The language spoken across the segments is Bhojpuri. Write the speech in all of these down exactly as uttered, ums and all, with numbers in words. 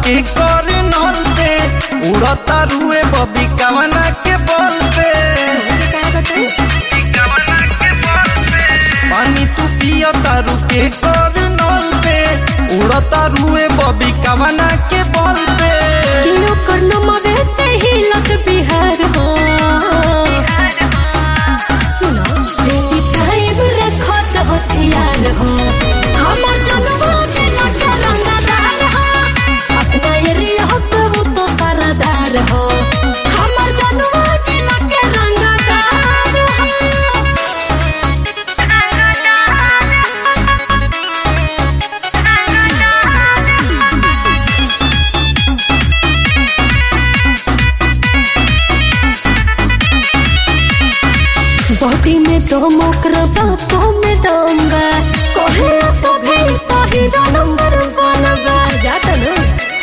के कर नल पे उड़ता रुए बबी कवना के बल पे पानी तू पिया तारू के कर नल पे उड़ता रुए बबी कवना के बल पे बिहार हो सुनो टाइम रखो तो हथियार हो हमार जनवा जिला का रंगदार हो अपना एरिया हो तो तो सरदार हो हमार जनवा जिला के रंगदार हो बॉडी में तो मोकरा बातों में दंगा कोहे सभे पहिरा नंबर वन बा जाता न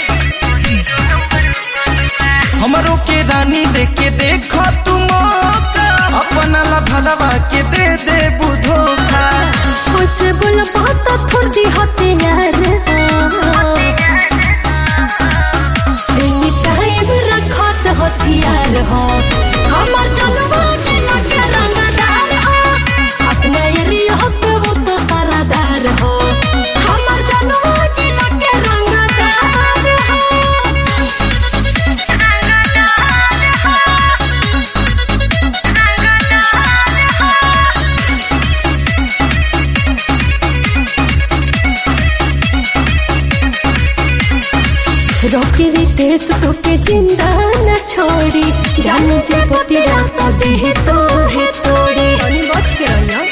हमरो के रानी देखे देखो तू मौका अपना ला भलवा के दे दे बुधोखा उसे बोल बात थोड़ दी होते यार एनी टाइम रखो तो हथियार हो हमार जनवा जिला के रंगदार हो अपना एरिया हो तो तो सरदार हो हमार जनवा जिला के रंगदार हो रोके रे तेस तो के जिंदा न छोड़ी जान जे पतिरा तो देह तो है तोड़ी अनि बच के रहियो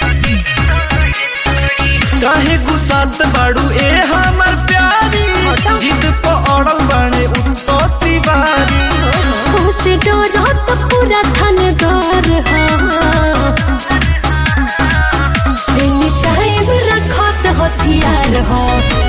काहे गुस्सात बाड़ू ए हमर प्यारी जिद पे अड़ल बाणे उत्सव तिवारी उसे डरो तो पूरा थानेदार हो एनी टाइम रखो तो हथियार हो